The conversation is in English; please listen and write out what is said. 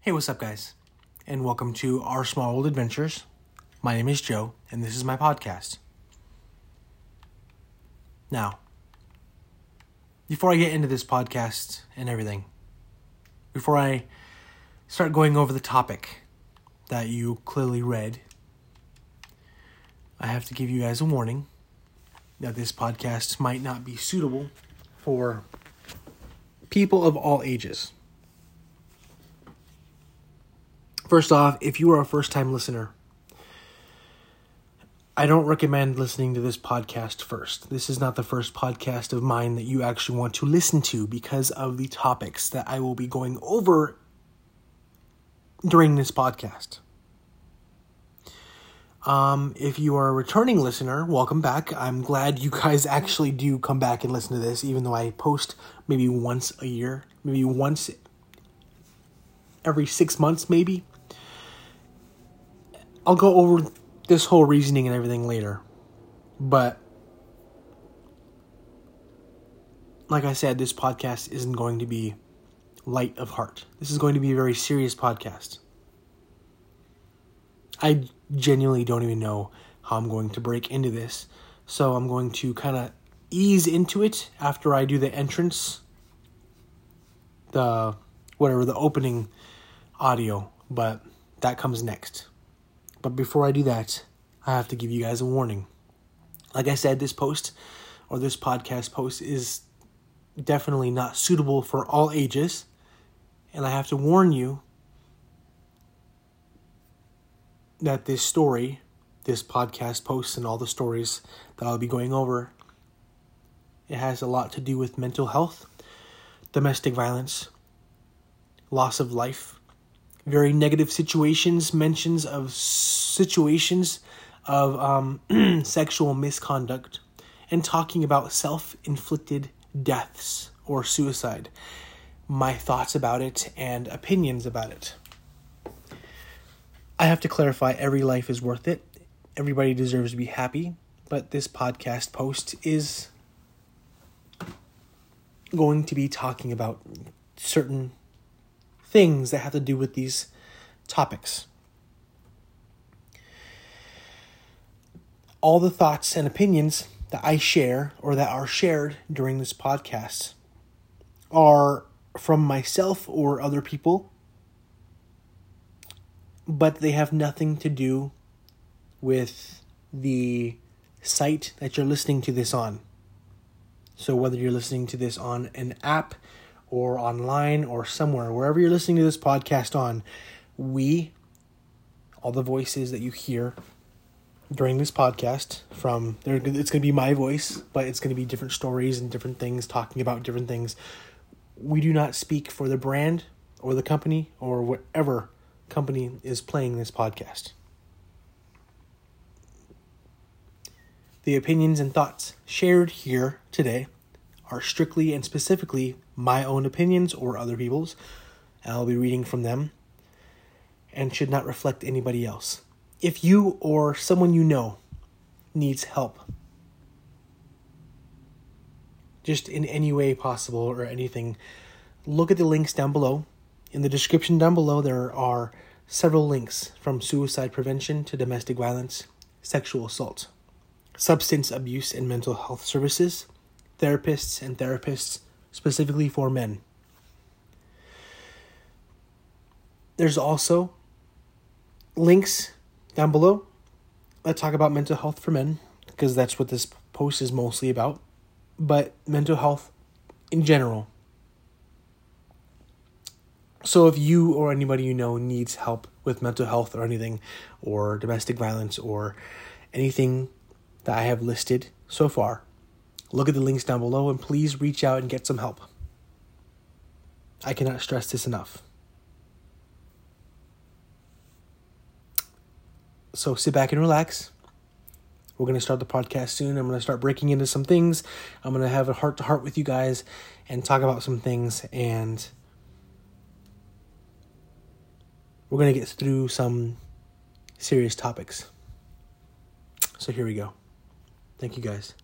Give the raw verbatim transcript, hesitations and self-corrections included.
Hey, what's up, guys? And welcome to Our Small World Adventures. My name is Joe, and this is my podcast. Now, before I get into this podcast and everything, before I start going over the topic that you clearly read, I have to give you guys a warning that this podcast might not be suitable for people of all ages. First off, if you are a first-time listener, I don't recommend listening to this podcast first. This is not the first podcast of mine that you actually want to listen to because of the topics that I will be going over during this podcast. Um, if you are a returning listener, welcome back. I'm glad you guys actually do come back and listen to this, even though I post maybe once a year, maybe once every six months, maybe. I'll go over this whole reasoning and everything later. But, like I said, this podcast isn't going to be light of heart. This is going to be a very serious podcast. I genuinely don't even know how I'm going to break into this. So I'm going to kind of ease into it after I do the entrance. The, whatever, the opening audio. But that comes next. But before I do that, I have to give you guys a warning. Like I said, this post, or this podcast post, is definitely not suitable for all ages. And I have to warn you that this story, this podcast post, and all the stories that I'll be going over, it has a lot to do with mental health, domestic violence, loss of life, very negative situations, mentions of situations of um, sexual misconduct, and talking about self-inflicted deaths or suicide. My thoughts about it and opinions about it. I have to clarify, every life is worth it. Everybody deserves to be happy, but this podcast post is going to be talking about certain things that have to do with these topics. All the thoughts and opinions that I share or that are shared during this podcast are from myself or other people, but they have nothing to do with the site that you're listening to this on. So whether you're listening to this on an app or online or somewhere, wherever you're listening to this podcast on, we, all the voices that you hear during this podcast, from there, it's going to be my voice, but it's going to be different stories and different things, talking about different things. We do not speak for the brand or the company or whatever company is playing this podcast. The opinions and thoughts shared here today are strictly and specifically my own opinions or other people's. I'll be reading from them and should not reflect anybody else. If you or someone you know needs help, just in any way possible or anything, look at the links down below. In the description down below, there are several links from suicide prevention to domestic violence, sexual assault, substance abuse and mental health services, therapists and therapists specifically for men. There's also links down below that talk about mental health for men, because that's what this post is mostly about, but mental health in general. So if you or anybody you know needs help with mental health or anything, or domestic violence or anything that I have listed so far, look at the links down below and please reach out and get some help. I cannot stress this enough. So sit back and relax. We're going to start the podcast soon. I'm going to start breaking into some things. I'm going to have a heart-to-heart with you guys and talk about some things. And we're going to get through some serious topics. So here we go. Thank you, guys.